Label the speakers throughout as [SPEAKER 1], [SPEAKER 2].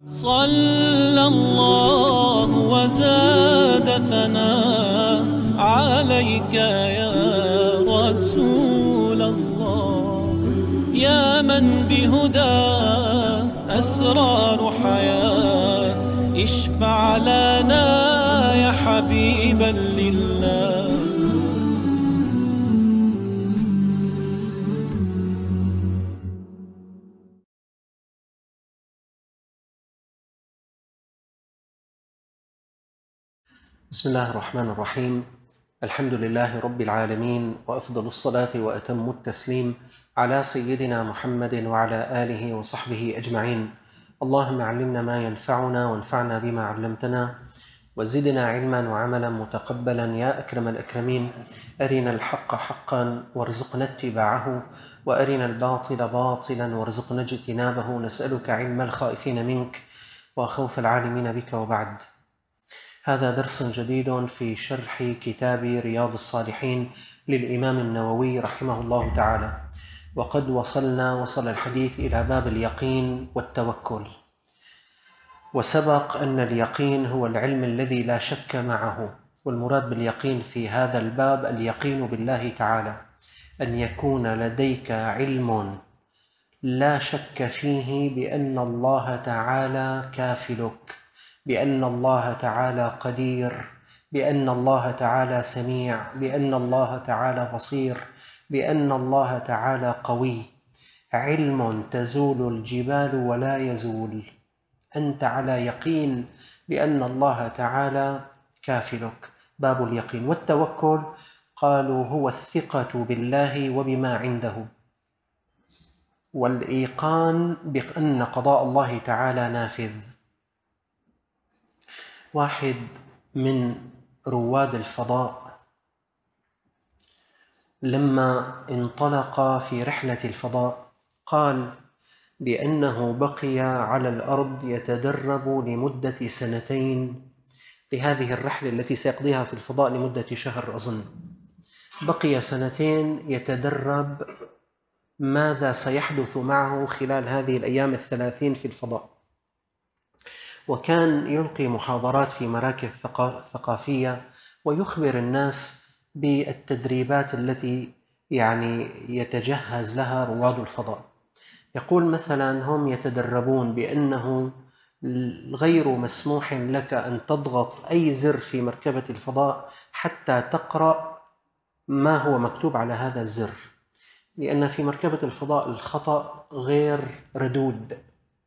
[SPEAKER 1] صلى الله وزاد ثناء عليك يا رسول الله، يا من بهداه أسرار حياة، اشفع لنا يا حبيبا لله.
[SPEAKER 2] بسم الله الرحمن الرحيم. الحمد لله رب العالمين، وأفضل الصلاة وأتم التسليم على سيدنا محمد وعلى آله وصحبه أجمعين. اللهم علمنا ما ينفعنا وانفعنا بما علمتنا، وزدنا علما وعملا متقبلا يا أكرم الأكرمين. أرنا الحق حقا وارزقنا اتباعه، وأرنا الباطل باطلا وارزقنا اجتنابه. نسألك علم الخائفين منك وخوف العالمين بك. وبعد، هذا درس جديد في شرح كتاب رياض الصالحين للإمام النووي رحمه الله تعالى، وقد وصل الحديث إلى باب اليقين والتوكل. وسبق أن اليقين هو العلم الذي لا شك معه، والمراد باليقين في هذا الباب اليقين بالله تعالى، أن يكون لديك علم لا شك فيه بأن الله تعالى كافلك، بأن الله تعالى قدير، بأن الله تعالى سميع، بأن الله تعالى بصير، بأن الله تعالى قوي. علم تزول الجبال ولا يزول، أنت على يقين بأن الله تعالى كافلك. باب اليقين. والتوكل قالوا هو الثقة بالله وبما عنده، والإيقان بأن قضاء الله تعالى نافذ. واحد من رواد الفضاء لما انطلق في رحلة الفضاء قال بأنه بقي على الأرض يتدرب لمدة 2 لهذه الرحلة التي سيقضيها في الفضاء لمدة شهر أظن. بقي 2 يتدرب ماذا سيحدث معه خلال هذه الأيام 30 في الفضاء. وكان يلقي محاضرات في مراكز ثقافية ويخبر الناس بالتدريبات التي يتجهز لها رواد الفضاء. يقول مثلا هم يتدربون بأنه غير مسموح لك أن تضغط أي زر في مركبة الفضاء حتى تقرأ ما هو مكتوب على هذا الزر، لأن في مركبة الفضاء الخطأ غير ردود.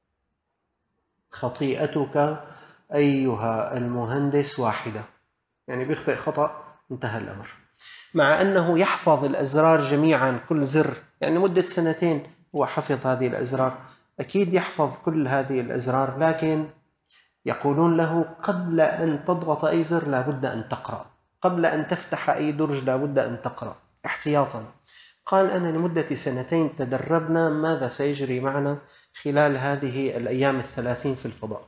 [SPEAKER 2] خطيئتك أيها المهندس واحدة، بيخطئ خطأ انتهى الأمر. مع أنه يحفظ الأزرار جميعا، كل زر، مدة 2 هو حفظ هذه الأزرار، أكيد يحفظ كل هذه الأزرار، لكن يقولون له قبل أن تضغط أي زر لابد أن تقرأ، قبل أن تفتح أي درج لابد أن تقرأ احتياطا. قال أنا لمدة 2 تدربنا ماذا سيجري معنا خلال هذه الأيام 30 في الفضاء.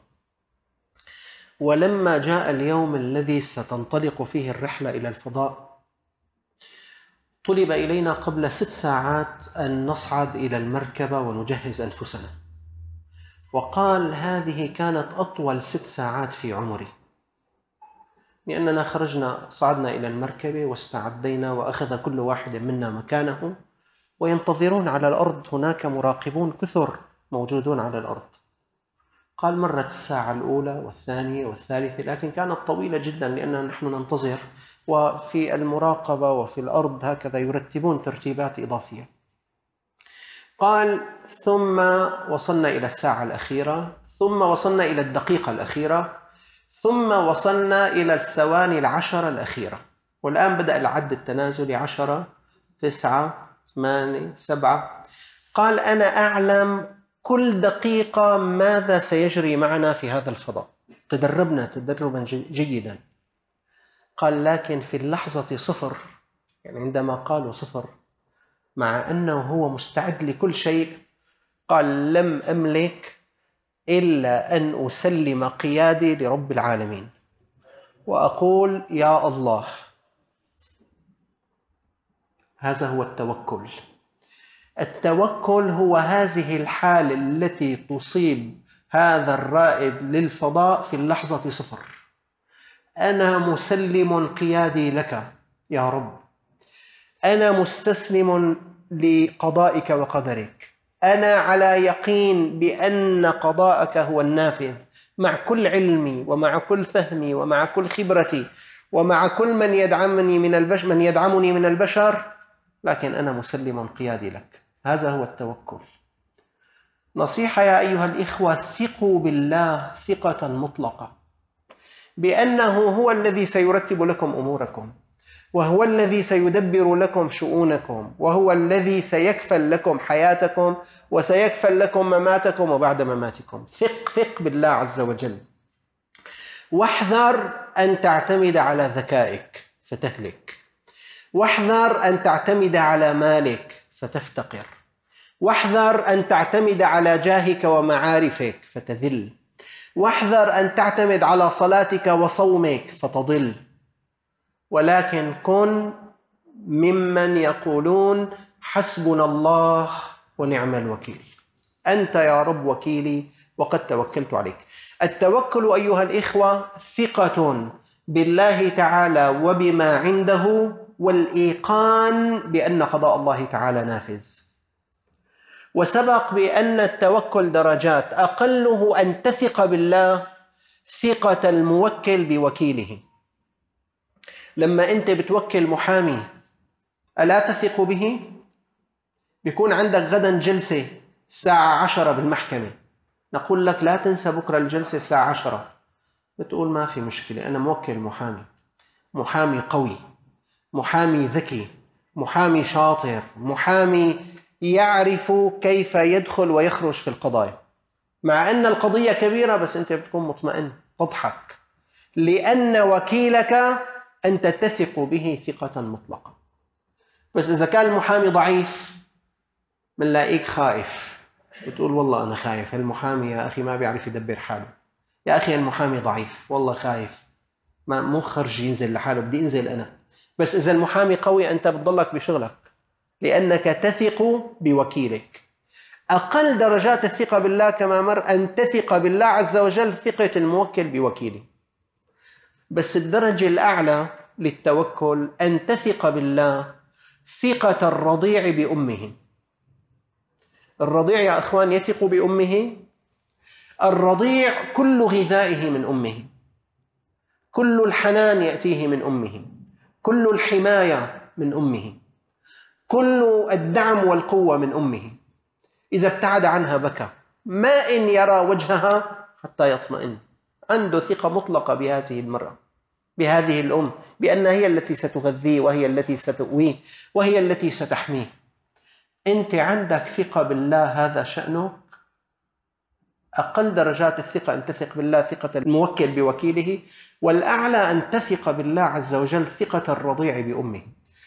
[SPEAKER 2] ولما جاء اليوم الذي ستنطلق فيه الرحلة إلى الفضاء، طلب إلينا قبل 6 ساعات أن نصعد إلى المركبة ونجهز أنفسنا. وقال هذه كانت أطول 6 ساعات في عمري، لأننا صعدنا إلى المركبة واستعدينا، وأخذ كل واحد منا مكانه، وينتظرون على الأرض، هناك مراقبون كثر موجودون على الأرض. قال مرت الساعة الأولى والثانية والثالثة، لكن كانت طويلة جدا لأننا نحن ننتظر، وفي المراقبة وفي الأرض هكذا يرتبون ترتيبات إضافية. قال ثم وصلنا إلى الساعة الأخيرة، ثم وصلنا إلى الدقيقة الأخيرة، ثم وصلنا إلى الثواني 10 الأخيرة، والآن بدأ العد التنازلي: 10 9 8 7. قال أنا أعلم كل دقيقة ماذا سيجري معنا في هذا الفضاء، تدربنا تدربا جيدا. قال لكن في اللحظة 0، عندما قالوا 0 مع أنه هو مستعد لكل شيء، قال لم أملك إلا أن أسلم قيادي لرب العالمين وأقول يا الله. هذا هو التوكل. التوكل هو هذه الحالة التي تصيب هذا الرائد للفضاء في اللحظة 0. أنا مسلم قيادي لك يا رب، أنا مستسلم لقضائك وقدرك، أنا على يقين بأن قضاءك هو النافذ، مع كل علمي ومع كل فهمي ومع كل خبرتي ومع كل من يدعمني من البشر، لكن أنا مسلم قيادي لك. هذا هو التوكل. نصيحة يا أيها الإخوة، ثقوا بالله ثقة مطلقة بأنه هو الذي سيرتب لكم أموركم، وهو الذي سيدبر لكم شؤونكم، وهو الذي سيكفل لكم حياتكم وسيكفل لكم مماتكم وبعد مماتكم. ثق بالله عز وجل. واحذر أن تعتمد على ذكائك فتهلك، واحذر أن تعتمد على مالك فتفتقر، واحذر أن تعتمد على جاهك ومعارفك فتذل، واحذر أن تعتمد على صلاتك وصومك فتضل. ولكن كن ممن يقولون حسبنا الله ونعم الوكيل، أنت يا رب وكيلي وقد توكلت عليك. التوكل أيها الإخوة ثقة بالله تعالى وبما عنده، والإيقان بأن قضاء الله تعالى نافذ. وسبق بأن التوكل درجات، أقله أن تثق بالله ثقة الموكل بوكيله. لما أنت بتوكل محامي ألا تثق به؟ بيكون عندك غدا جلسة الساعة 10 بالمحكمة، نقول لك لا تنسى بكرة الجلسة الساعة 10، بتقول ما في مشكلة، أنا موكل محامي قوي، محامي ذكي، محامي شاطر، محامي يعرف كيف يدخل ويخرج في القضايا. مع أن القضية كبيرة بس أنت بتكون مطمئن، تضحك، لأن وكيلك أنت تثق به ثقة مطلقة. بس إذا كان المحامي ضعيف بنلاقيك خائف، بتقول والله أنا خايف، المحامي يا أخي ما بيعرف يدبر حاله، يا أخي المحامي ضعيف والله خايف، ما مو خرج ينزل لحاله، بدي أنزل أنا. بس إذا المحامي قوي أنت بتضلك بشغلك لأنك تثق بوكيلك. أقل درجات الثقة بالله كما مر أن تثق بالله عز وجل ثقة الموكل بوكيله. بس الدرجة الأعلى للتوكل أن تثق بالله ثقة الرضيع بأمه. الرضيع يا أخوان يثق بأمه. الرضيع كل غذائه من أمه، كل الحنان يأتيه من أمه، كل الحماية من أمه، كل الدعم والقوة من أمه. إذا ابتعد عنها بكى، ما إن يرى وجهها حتى يطمئن. عنده ثقة مطلقة بهذه المرأة، بهذه الأم، بأنها هي التي ستغذيه وهي التي ستؤويه وهي التي ستحميه. أنت عندك ثقة بالله، هذا شأنك. أقل درجات الثقة أن تثق بالله ثقة الموكل بوكيله، والأعلى أن تثق بالله عز وجل ثقة الرضيع بأمه.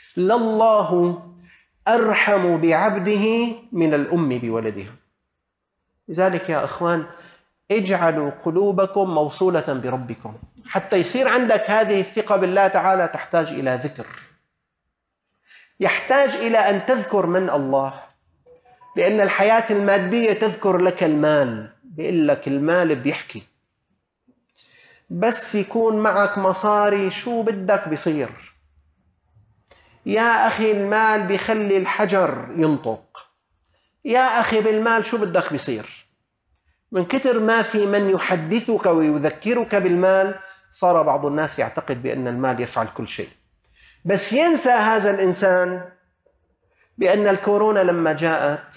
[SPEAKER 2] لله أرحم بعبده من الأم بولدها. لذلك يا أخوان اجعلوا قلوبكم موصولة بربكم. حتى يصير عندك هذه الثقة بالله تعالى تحتاج إلى ذكر، يحتاج إلى أن تذكر من الله، لأن الحياة المادية تذكر لك المال، بيقول لك المال بيحكي، بس يكون معك مصاري شو بدك بيصير. يا أخي المال بيخلي الحجر ينطق، يا أخي بالمال شو بدك بيصير. من كتر ما في من يحدثك ويذكرك بالمال صار بعض الناس يعتقد بأن المال يفعل كل شيء. بس ينسى هذا الإنسان بأن الكورونا لما جاءت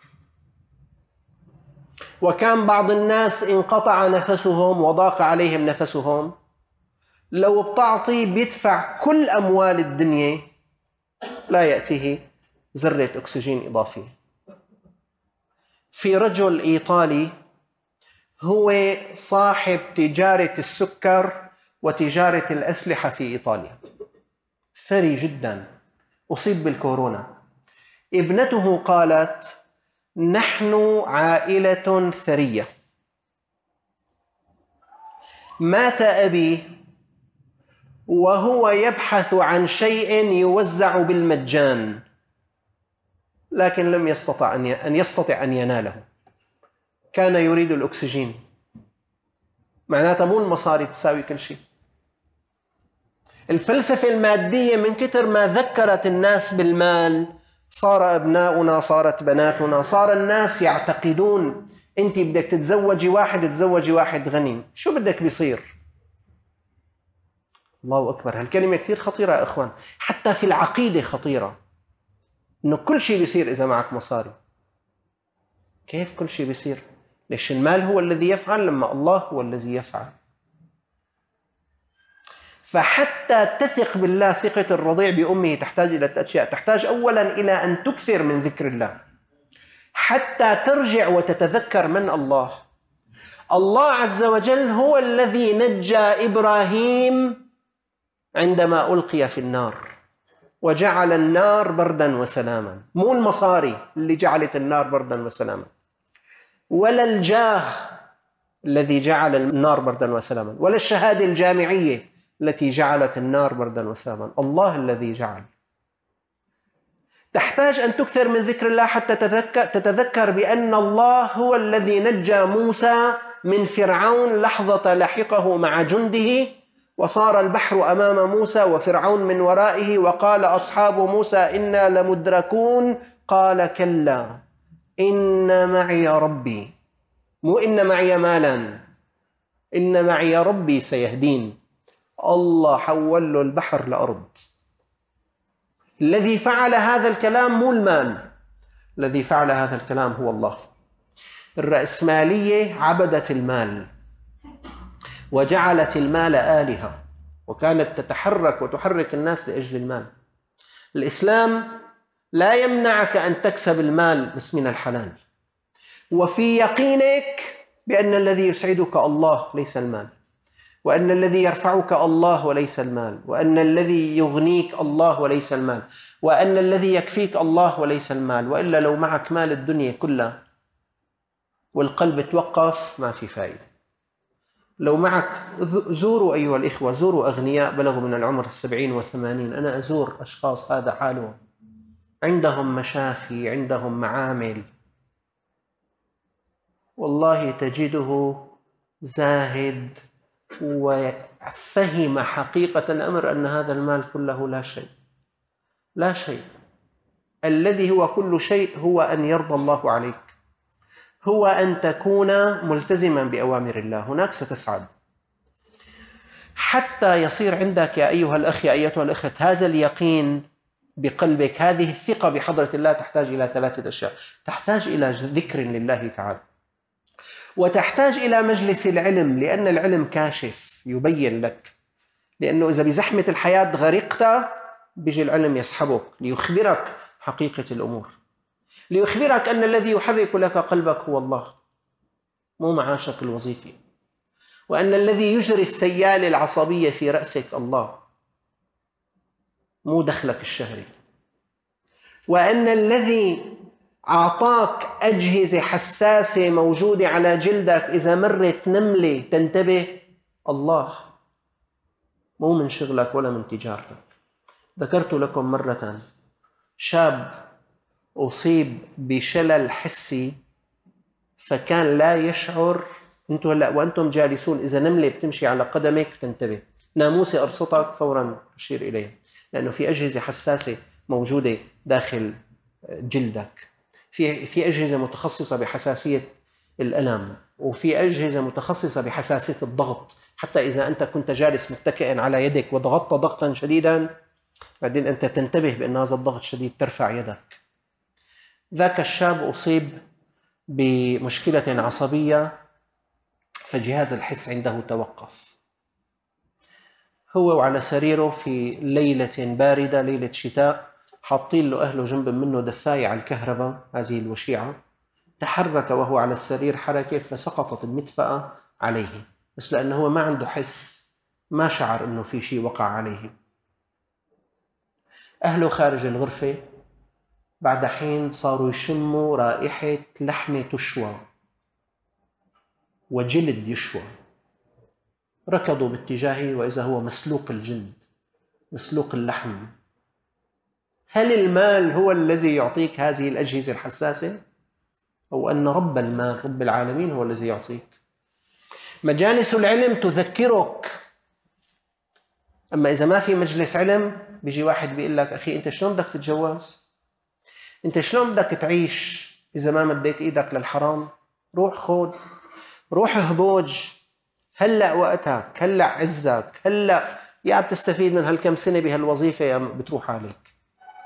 [SPEAKER 2] وكان بعض الناس انقطع نفسهم وضاق عليهم نفسهم، لو بتعطي بيدفع كل أموال الدنيا لا يأتيه ذرة أكسجين إضافية. في رجل إيطالي هو صاحب تجارة السكر وتجارة الأسلحة في إيطاليا، ثري جدا، أصيب بالكورونا. ابنته قالت نحن عائلة ثرية، مات أبي وهو يبحث عن شيء يوزع بالمجان، لكن لم يستطع أن يناله. كان يريد الأكسجين. معناتها مو المصاري بتساوي كل شيء. الفلسفة المادية من كتر ما ذكرت الناس بالمال صار أبناؤنا، صارت بناتنا، صار الناس يعتقدون أنت بدك تتزوجي واحد غني، شو بدك بيصير؟ الله أكبر، هالكلمة كثير خطيرة يا إخوان، حتى في العقيدة خطيرة، إنه كل شيء بيصير إذا معك مصاري. كيف كل شيء بيصير؟ ليش المال هو الذي يفعل لما الله هو الذي يفعل؟ فحتى تثق بالله ثقة الرضيع بأمه تحتاج إلى 3 أشياء. تحتاج أولا إلى أن تكثر من ذكر الله حتى ترجع وتتذكر من الله. الله عز وجل هو الذي نجى إبراهيم عندما ألقي في النار وجعل النار بردا وسلاما. مو المصاري اللي جعلت النار بردا وسلاما، ولا الجاه الذي جعل النار بردا وسلاما، ولا الشهادة الجامعية التي جعلت النار بردا وسلاما. الله الذي جعل. تحتاج أن تكثر من ذكر الله حتى تتذكر بأن الله هو الذي نجى موسى من فرعون لحظة لحقه مع جنده، وصار البحر أمام موسى وفرعون من ورائه، وقال أصحاب موسى إنا لمدركون، قال كلا إن معي ربي، مو إن معي مالا، إن معي ربي سيهدين. الله حول له البحر لأرض. الذي فعل هذا الكلام مو المال، الذي فعل هذا الكلام هو الله. الرأسمالية عبدت المال وجعلت المال آلهة، وكانت تتحرك وتحرك الناس لأجل المال. الإسلام لا يمنعك أن تكسب المال بس من الحلال، وفي يقينك بأن الذي يسعدك الله ليس المال، وأن الذي يرفعك الله وليس المال، وأن الذي يغنيك الله وليس المال، وأن الذي يكفيك الله وليس المال. وإلا لو معك مال الدنيا كلها والقلب توقف ما في فائدة. لو معك، زوروا أيها الإخوة، زوروا أغنياء بلغوا من العمر 70 و80. أنا أزور أشخاص هذا حالهم، عندهم مشافي، عندهم معامل، والله تجده زاهد وفهم حقيقة الأمر أن هذا المال كله لا شيء، لا شيء. الذي هو كل شيء هو أن يرضى الله عليك، هو أن تكون ملتزما بأوامر الله. هناك ستسعد حتى يصير عندك يا أيها الأخ، يا أيتها الأخت، هذا اليقين بقلبك، هذه الثقة بحضرة الله. تحتاج إلى 3 أشياء. تحتاج إلى ذكر لله تعالى، وتحتاج إلى مجلس العلم، لأن العلم كاشف يبين لك. لأنه إذا بزحمة الحياة غرقت بيجي العلم يسحبك ليخبرك حقيقة الأمور، ليخبرك أن الذي يحرك لك قلبك هو الله، مو معاشك الوظيفي، وأن الذي يجري السيالة العصبية في رأسك الله، مو دخلك الشهري، وأن الذي أعطاك أجهزة حساسة موجودة على جلدك إذا مرت نملة تنتبه، الله، مو من شغلك ولا من تجارتك. ذكرت لكم مرة شاب أصيب بشلل حسي، فكان لا يشعر. أنتم هلأ وأنتم جالسون إذا نملة بتمشي على قدمك تنتبه، ناموسة أرصتك فورا أشير إليها، لأنه في أجهزة حساسة موجودة داخل جلدك. في أجهزة متخصصة بحساسية الألم، وفي أجهزة متخصصة بحساسية الضغط. حتى إذا أنت كنت جالس متكئا على يدك وضغطت ضغطا شديدا، بعدين أنت تنتبه بأن هذا الضغط شديد، ترفع يدك. ذاك الشاب أصيب بمشكلة عصبية، فجهاز الحس عنده توقف. هو وعلى سريره في ليلة باردة، ليلة شتاء، حاطين له أهله جنب منه دفاية على الكهرباء هذه الوشيعة. تحرك وهو على السرير حركة فسقطت المدفأة عليه، بس لأنه هو ما عنده حس ما شعر أنه في شيء وقع عليه. أهله خارج الغرفة بعد حين صاروا يشموا رائحة لحمة تشوى وجلد يشوى. ركضوا باتجاهه وإذا هو مسلوق الجلد، مسلوق اللحم. هل المال هو الذي يعطيك هذه الأجهزة الحساسة؟ أو أن رب المال رب العالمين هو الذي يعطيك. مجالس العلم تذكرك. أما إذا ما في مجلس علم بيجي واحد بيقول لك أخي أنت شلون بدك تتجوز؟ أنت شلون بدك تعيش إذا ما مديت إيدك للحرام؟ روح خود، روح هبوج، هلأ وقتك، هلأ عزك، هلأ يا بتستفيد من هالكم سنة بهالوظيفة يا بتروح عليك.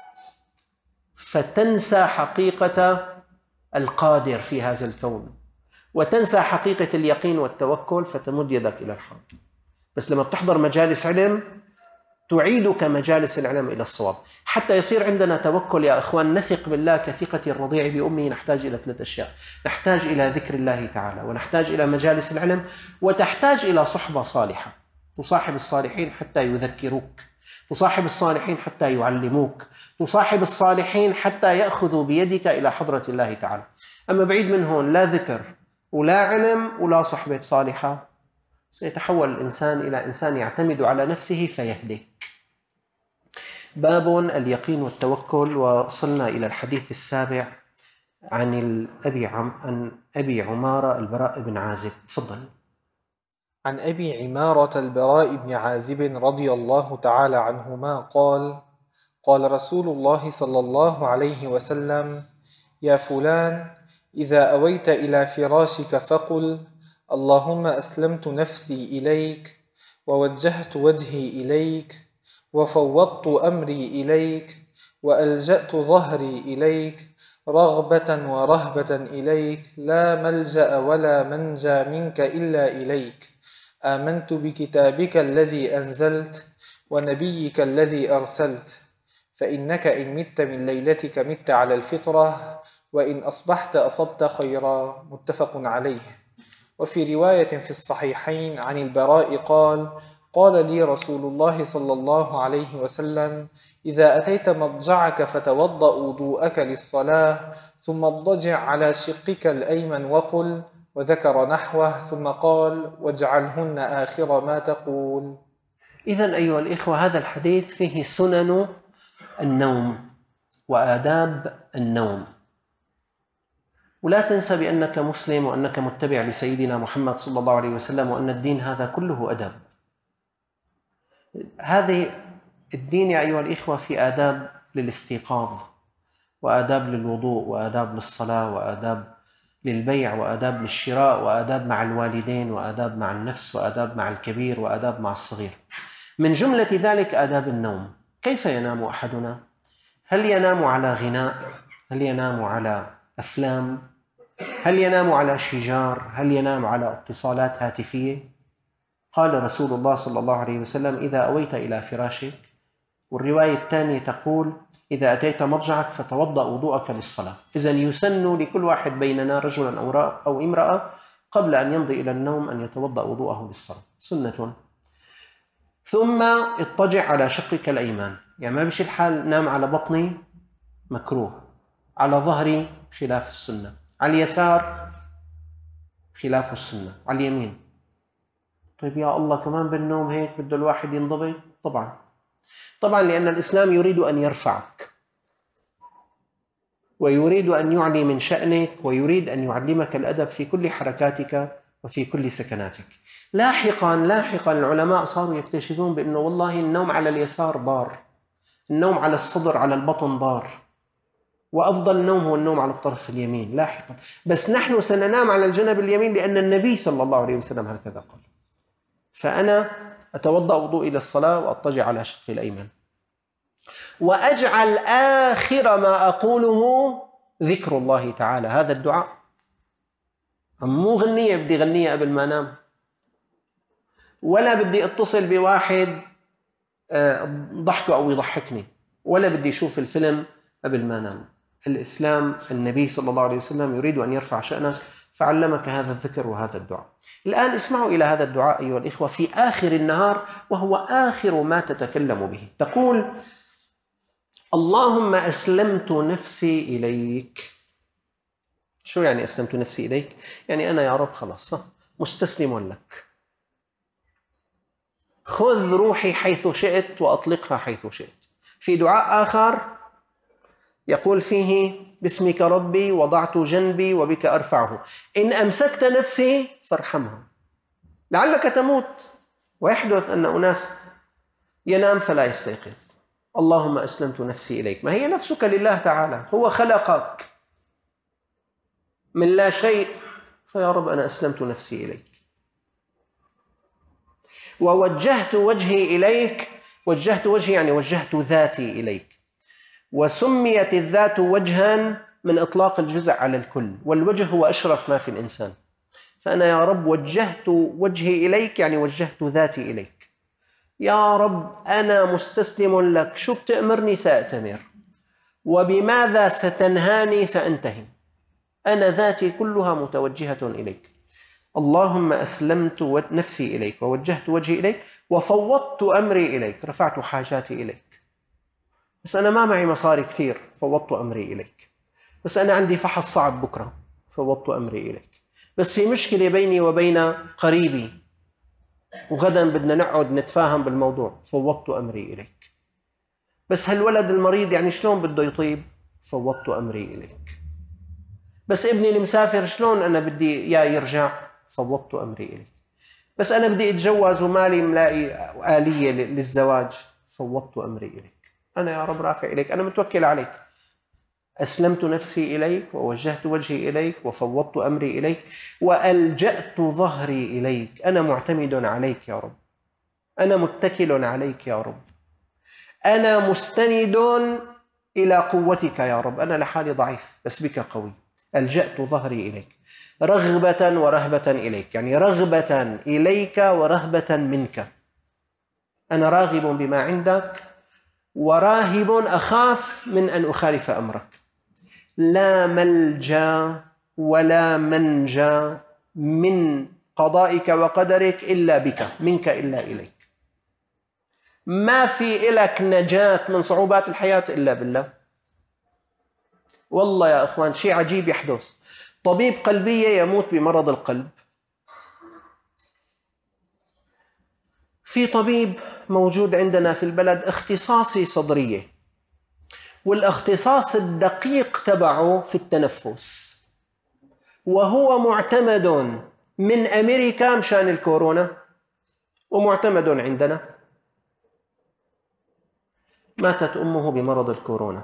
[SPEAKER 2] فتنسى حقيقة القادر في هذا الكون، وتنسى حقيقة اليقين والتوكل، فتمد يدك إلى الحرام. بس لما بتحضر مجالس علم تعيدك مجالس العلم إلى الصواب. حتى يصير عندنا توكل يا أخوان، نثق بالله كثقة الرضيع بأمه، نحتاج إلى 3 أشياء. نحتاج إلى ذكر الله تعالى، ونحتاج إلى مجالس العلم، وتحتاج إلى صحبة صالحة. تصاحب الصالحين حتى يذكروك، تصاحب الصالحين حتى يعلموك، تصاحب الصالحين حتى يأخذوا بيدك إلى حضرة الله تعالى. أما بعيد من هون لا ذكر ولا علم ولا صحبة صالحة، سيتحول الإنسان إلى إنسان يعتمد على نفسه فيهلك. باب اليقين والتوكل. وصلنا إلى الحديث السابع عن أبي عمارة البراء بن عازب. تفضل.
[SPEAKER 3] عن أبي عمارة البراء بن عازب رضي الله تعالى عنهما قال: قال رسول الله صلى الله عليه وسلم: يا فلان، إذا أويت إلى فراشك فقل: اللهم أسلمت نفسي إليك، ووجهت وجهي إليك، وفوضت أمري إليك، وألجأت ظهري إليك، رغبة ورهبة إليك، لا ملجأ ولا منجى منك إلا إليك. آمنت بكتابك الذي أنزلت، ونبيك الذي أرسلت، فإنك إن مت من ليلتك مت على الفطرة، وإن أصبحت أصبت خيرا. متفق عليه. وفي رواية في الصحيحين عن البراء قال: قال لي رسول الله صلى الله عليه وسلم: إذا أتيت مضجعك فتوضأ وضوءك للصلاة، ثم اضطجع على شقك الأيمن وقل، وذكر نحوه، ثم قال: واجعلهن آخر ما تقول.
[SPEAKER 2] إذن أيها الإخوة، هذا الحديث فيه سنن النوم وآداب النوم. ولا تنسى بأنك مسلم وأنك متبع لسيدنا محمد صلى الله عليه وسلم، وأن الدين هذا كله أدب. هذه الدين يا أيها الإخوة في آداب للاستيقاظ، وآداب للوضوء، وآداب للصلاة، وآداب للبيع، وآداب للشراء، وآداب مع الوالدين، وآداب مع النفس، وآداب مع الكبير، وآداب مع الصغير. من جملة ذلك آداب النوم. كيف ينام أحدنا؟ هل ينام على غناء؟ هل ينام على أفلام؟ هل ينام على شجار؟ هل ينام على اتصالات هاتفية؟ قال رسول الله صلى الله عليه وسلم: إذا أويت إلى فراشك. والرواية الثانية تقول: إذا أتيت مضجعك فتوضأ وضوءك للصلاة. إذن يسن لكل واحد بيننا رجلا أو امرأة قبل أن يمضي إلى النوم أن يتوضأ وضوءه للصلاة، سنة. ثم اضطجع على شقك الأيمن، يعني ما بشي الحال نام على بطني، مكروه. على ظهري خلاف السنة. على اليسار خلاف السنة. على اليمين. طيب يا الله، كمان بالنوم هيك بده الواحد ينضبط؟ طبعا لأن الإسلام يريد أن يرفعك، ويريد أن يعلي من شأنك، ويريد أن يعلمك الأدب في كل حركاتك وفي كل سكناتك. لاحقا العلماء صاروا يكتشفون بأنه والله النوم على اليسار ضار، النوم على الصدر على البطن ضار، وأفضل النوم هو النوم على الطرف اليمين لاحقا. بس نحن سننام على الجنب اليمين لأن النبي صلى الله عليه وسلم هكذا قال. فأنا أتوضأ وضوء إلى الصلاة وأضطجع على شقي الأيمن، وأجعل آخر ما أقوله ذكر الله تعالى. هذا الدعاء مو غنية بدي غنية قبل ما أنام، ولا بدي أتصل بواحد ضحكه أو يضحكني، ولا بدي أشوف الفيلم قبل ما أنام. الإسلام، النبي صلى الله عليه وسلم يريد أن يرفع شأنك، فعلمك هذا الذكر وهذا الدعاء. الآن اسمعوا إلى هذا الدعاء أيها الإخوة في آخر النهار، وهو آخر ما تتكلم به. تقول: اللهم أسلمت نفسي إليك. شو يعني أسلمت نفسي إليك؟ يعني أنا يا رب خلاص مستسلم لك، خذ روحي حيث شئت وأطلقها حيث شئت. في دعاء آخر: يقول فيه: باسمك ربي وضعت جنبي وبك أرفعه، إن أمسكت نفسي فارحمها لعلك تموت. ويحدث أن أناس ينام فلا يستيقظ. اللهم أسلمت نفسي إليك، ما هي نفسك لله تعالى، هو خلقك من لا شيء، فيا رب أنا أسلمت نفسي إليك. ووجهت وجهي إليك، وجهت وجهي يعني وجهت ذاتي إليك. وسميت الذات وجها من إطلاق الجزء على الكل، والوجه هو أشرف ما في الإنسان. فأنا يا رب وجهت وجهي إليك يعني وجهت ذاتي إليك. يا رب أنا مستسلم لك، شو بتأمرني سأتمر، وبماذا ستنهاني سأنتهي. أنا ذاتي كلها متوجهة إليك. اللهم أسلمت نفسي إليك ووجهت وجهي إليك وفوضت أمري إليك، رفعت حاجاتي إليك. بس أنا ما معي مصاري كثير، فوضت أمري إليك. بس أنا عندي فحص صعب بكرة، فوضت أمري إليك. بس في مشكلة بيني وبين قريبي وغدا بدنا نقعد نتفاهم بالموضوع، فوضت أمري إليك. بس هالولد المريض يعني شلون بده يطيب، فوضت أمري إليك. بس ابني المسافر شلون أنا بدي إياه يرجع، فوضت أمري إليك. بس أنا بدي أتجوز ومالي ملاقي آلية للزواج، فوضت أمري إليك. أنا يا رب رافع إليك، أنا متوكل عليك. أسلمت نفسي إليك ووجهت وجهي إليك وفوضت أمري إليك وألجأت ظهري إليك. أنا معتمد عليك يا رب، أنا متكل عليك يا رب، أنا مستند إلى قوتك يا رب. أنا لحالي ضعيف بس بك قوي. ألجأت ظهري إليك رغبة ورهبة إليك، يعني رغبة إليك ورهبة منك. أنا راغب بما عندك وراهب أخاف من أن أخالف أمرك. لا ملجأ ولا منجا من قضائك وقدرك إلا بك، منك إلا إليك. ما في إلك نجاة من صعوبات الحياة إلا بالله. والله يا أخوان شيء عجيب يحدث. طبيب قلبية يموت بمرض القلب. في طبيب موجود عندنا في البلد اختصاصي صدرية، والاختصاص الدقيق تبعه في التنفس، وهو معتمد من أمريكا مشان الكورونا ومعتمد عندنا. ماتت أمه بمرض الكورونا،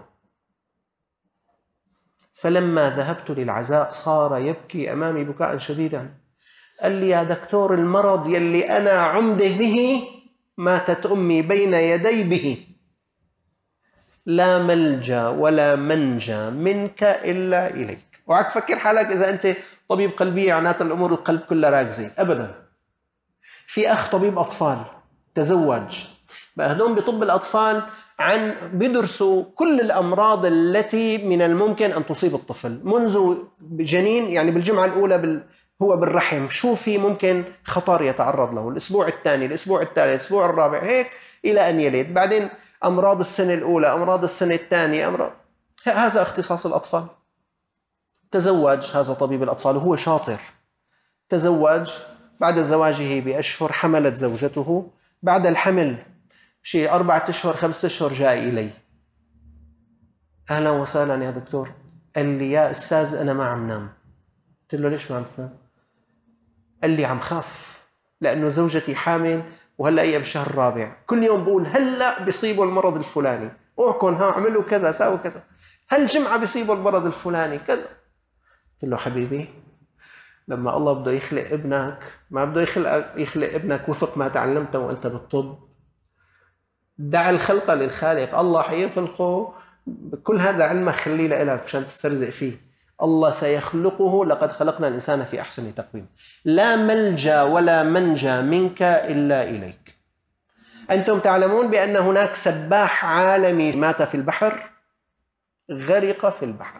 [SPEAKER 2] فلما ذهبت للعزاء صار يبكي أمامي بكاء شديدا. قال لي: يا دكتور، المرض يلي أنا عمده به ماتت أمي بين يدي به. لا ملجأ ولا منجا منك إلا إليك. وعاد تفكر حالك إذا أنت طبيب قلبية معناتها الأمور القلب كلها راكزة، أبدا. في أخ طبيب أطفال تزوج، بقى هدول بطب الأطفال بيدرسوا كل الأمراض التي من الممكن أن تصيب الطفل منذ جنين، يعني بالجمعة الأولى هو بالرحم، شو في ممكن خطر يتعرض له، الأسبوع الثاني، الأسبوع الثالث، الأسبوع الرابع، هيك إلى أن يلد. بعدين أمراض السنة الأولى، أمراض السنة الثانية، هذا اختصاص الأطفال. تزوج هذا طبيب الأطفال وهو شاطر. تزوج، بعد زواجه بأشهر حملت زوجته. بعد الحمل شيء 4 أشهر 5 أشهر جاء إلي: أهلا وسهلا يا دكتور. قال لي: يا أستاذ أنا ما عم نام. قلت له: ليش ما عم تنام؟ قال لي: عم خاف لأنه زوجتي حامل وهلأ هي بالشهر الرابع، كل يوم بقول هلأ بيصيبوا المرض الفلاني، اوعكم اعملوا كذا ساووا كذا، هالجمعة بيصيبوا المرض الفلاني كذا. قلت له: حبيبي، لما الله بده يخلق ابنك ما بده يخلق ابنك وفق ما تعلمته وأنت بالطب. دع الخلق للخالق، الله حيخلقه، كل هذا علمك خليه لك مشان تسترزق فيه. الله سيخلقه، لقد خلقنا الإنسان في أحسن تقويم. لا ملجأ ولا منجا منك إلا إليك. أنتم تعلمون بأن هناك سباح عالمي مات في البحر، غرق في البحر.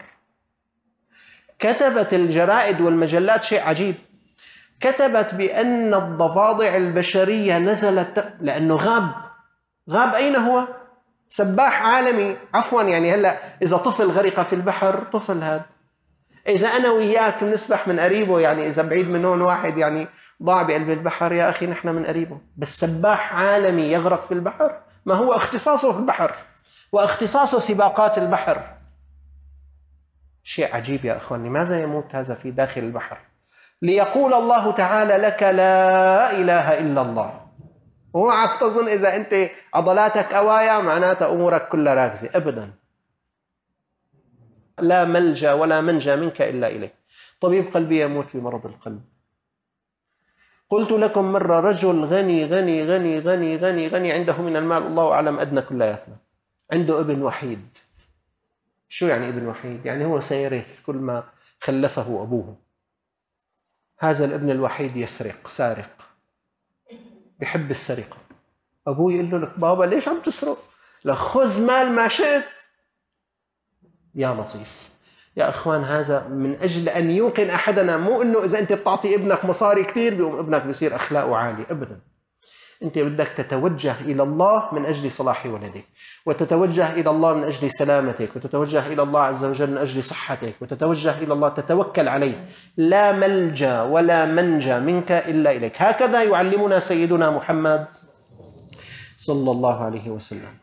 [SPEAKER 2] كتبت الجرائد والمجلات شيء عجيب، كتبت بأن الضفادع البشرية نزلت لأنه غاب. أين هو؟ سباح عالمي، عفوا يعني هلأ إذا طفل غرق في البحر، طفل هذا، إذا أنا وياك بنسبح من قريبه، يعني إذا بعيد من هون واحد يعني ضاع بقلب البحر، يا أخي نحن من قريبه. بس سباح عالمي يغرق في البحر، ما هو اختصاصه في البحر واختصاصه سباقات البحر. شيء عجيب يا أخوان، لماذا يموت هذا في داخل البحر؟ ليقول الله تعالى لك لا إله إلا الله. ومعك تظن إذا أنت عضلاتك قوايا معناتها أمورك كلها راكزة، أبدا. لا ملجأ ولا منجى منك إلا إليك. طبيب قلبي يموت بمرض القلب. قلت لكم مرة رجل غني غني غني غني غني غني عنده من المال الله أعلم أدنى كلياتنا، عنده ابن وحيد. شو يعني ابن وحيد؟ يعني هو سيرث كل ما خلفه أبوه. هذا الابن الوحيد يسرق، سارق، بحب السرقة. أبوه يقول له لك بابا ليش عم تسرق؟ لك خذ مال ما شئت. يا لطيف يا أخوان، هذا من أجل أن يوقن أحدنا، مو إنه إذا أنت بتعطي ابنك مصاري كتير بيقوم ابنك بيصير أخلاقه عالي، أبدا. أنت بدك تتوجه إلى الله من أجل صلاح ولدك، وتتوجه إلى الله من أجل سلامتك، وتتوجه إلى الله عز وجل من أجل صحتك، وتتوجه إلى الله، تتوكل عليه. لا ملجأ ولا منجى منك إلا إليك. هكذا يعلمنا سيدنا محمد صلى الله عليه وسلم.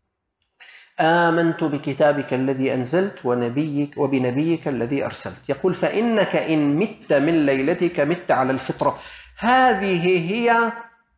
[SPEAKER 2] آمنت بكتابك الذي أنزلت وبنبيك الذي أرسلت. يقول فإنك إن مت من ليلتك مت على الفطرة. هذه هي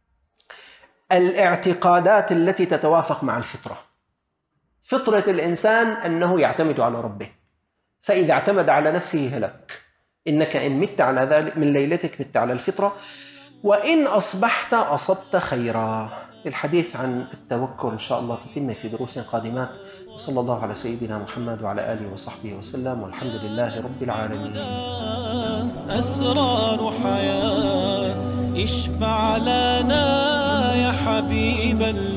[SPEAKER 2] الاعتقادات التي تتوافق مع الفطرة. فطرة الإنسان أنه يعتمد على ربه، فإذا اعتمد على نفسه هلك. إنك إن مت على ذلك من ليلتك مت على الفطرة، وإن أصبحت أصبت خيرا. الحديث عن التوكل إن شاء الله تتم في دروس قادمات. وصلى الله على سيدنا محمد وعلى آله وصحبه وسلم، والحمد لله رب العالمين.
[SPEAKER 1] أسرار حياة اشفع لنا يا حبيب الله.